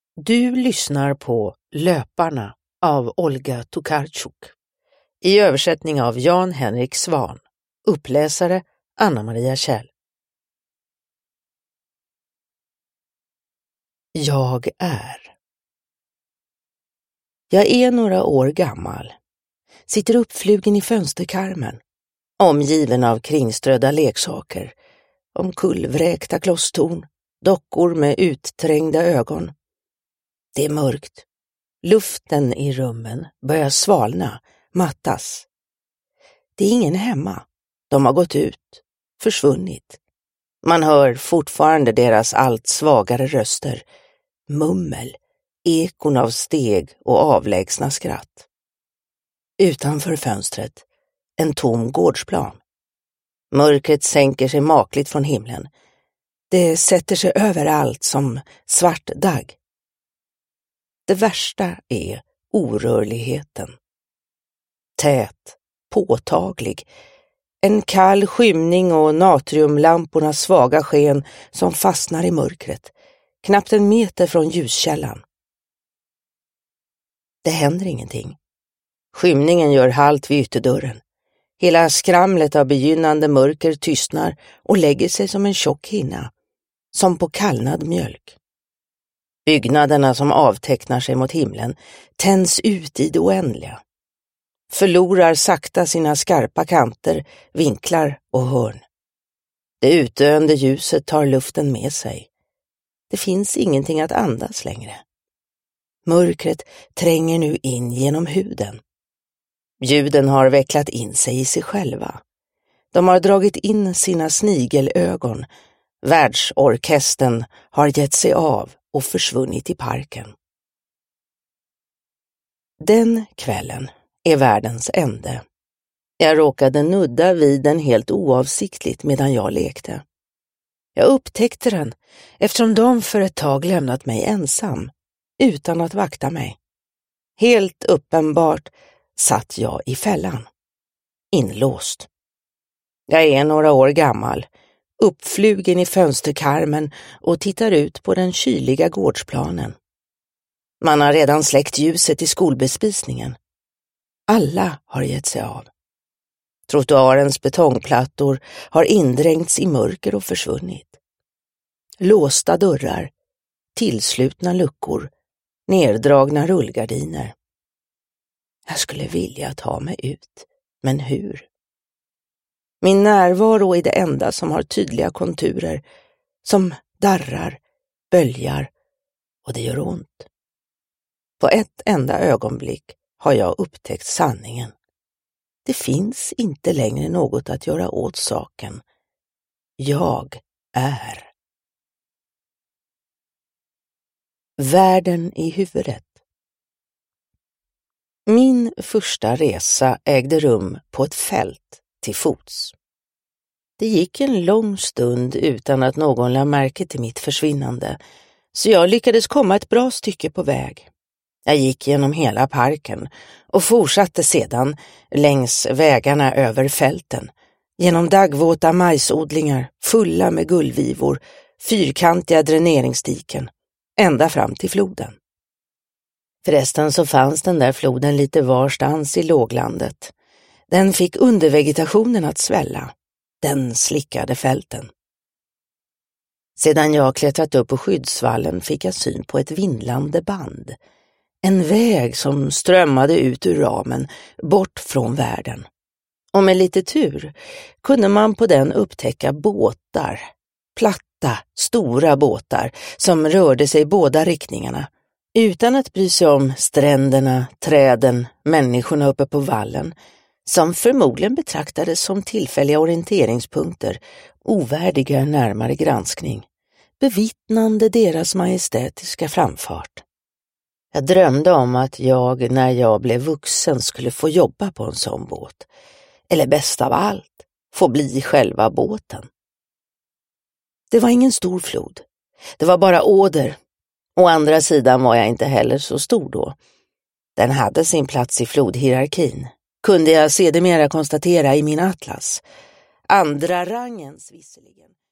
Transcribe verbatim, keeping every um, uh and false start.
Du lyssnar på Löparna av Olga Tokarczuk. I översättning av Jan Henrik Svan. Uppläsare Anna-Maria Kjell. Jag är. Jag är några år gammal. Sitter uppflugen i fönsterkarmen. Omgiven av kringströdda leksaker. Omkullvräkta klosstorn. Dockor med utträngda ögon. Det är mörkt. Luften i rummen börjar svalna, mattas. Det är ingen hemma. De har gått ut, försvunnit. Man hör fortfarande deras allt svagare röster. Mummel, ekon av steg och avlägsna skratt. Utanför fönstret, en tom gårdsplan. Mörkret sänker sig makligt från himlen. Det sätter sig överallt som svart dagg. Det värsta är orörligheten. Tät, påtaglig. En kall skymning och natriumlampornas svaga sken som fastnar i mörkret. Knappt en meter från ljuskällan. Det händer ingenting. Skymningen gör halt vid ytterdörren. Hela skramlet av begynnande mörker tystnar och lägger sig som en tjock hinna. Som på kallnad mjölk. Byggnaderna som avtecknar sig mot himlen tänds ut i det oändliga. Förlorar sakta sina skarpa kanter, vinklar och hörn. Det utdöende ljuset tar luften med sig. Det finns ingenting att andas längre. Mörkret tränger nu in genom huden. Ljuden har vecklat in sig i sig själva. De har dragit in sina snigelögon. Världsorkestern har gett sig av och försvunnit i parken. Den kvällen är världens ände. Jag råkade nudda vid den helt oavsiktligt medan jag lekte. Jag upptäckte den eftersom de för ett tag lämnat mig ensam, utan att vakta mig. Helt uppenbart satt jag i fällan. Inlåst. Jag är några år gammal, uppflugen i fönsterkarmen och tittar ut på den kyliga gårdsplanen. Man har redan släckt ljuset i skolbespisningen. Alla har gett sig av. Trottoarens betongplattor har indränkts i mörker och försvunnit. Låsta dörrar, tillslutna luckor, nerdragna rullgardiner. Jag skulle vilja ta mig ut, men hur? Min närvaro är det enda som har tydliga konturer, som darrar, böljar och det gör ont. På ett enda ögonblick har jag upptäckt sanningen. Det finns inte längre något att göra åt saken. Jag är. Världen i huvudet. Min första resa ägde rum på ett fält till fots. Det gick en lång stund utan att någon lade märke till mitt försvinnande, så jag lyckades komma ett bra stycke på väg. Jag gick genom hela parken och fortsatte sedan längs vägarna över fälten, genom daggvåta majsodlingar fulla med gullvivor, fyrkantiga dräneringsdiken, ända fram till floden. Förresten så fanns den där floden lite varstans i låglandet. Den fick undervegetationen att svälla. Den slickade fälten. Sedan jag klättrat upp på skyddsvallen fick jag syn på ett vindlande band. En väg som strömmade ut ur ramen, bort från världen. Och med lite tur kunde man på den upptäcka båtar. Platta, stora båtar som rörde sig i båda riktningarna. Utan att bry sig om stränderna, träden, människorna uppe på vallen. Som förmodligen betraktades som tillfälliga orienteringspunkter, ovärdiga närmare granskning. Bevittnande deras majestätiska framfart. Jag drömde om att jag när jag blev vuxen skulle få jobba på en sån båt. Eller bäst av allt, få bli själva båten. Det var ingen stor flod. Det var bara åder. Å andra sidan var jag inte heller så stor då. Den hade sin plats i flodhierarkin. Kunde jag sedermera konstatera i min atlas. Andra rangens visserligen.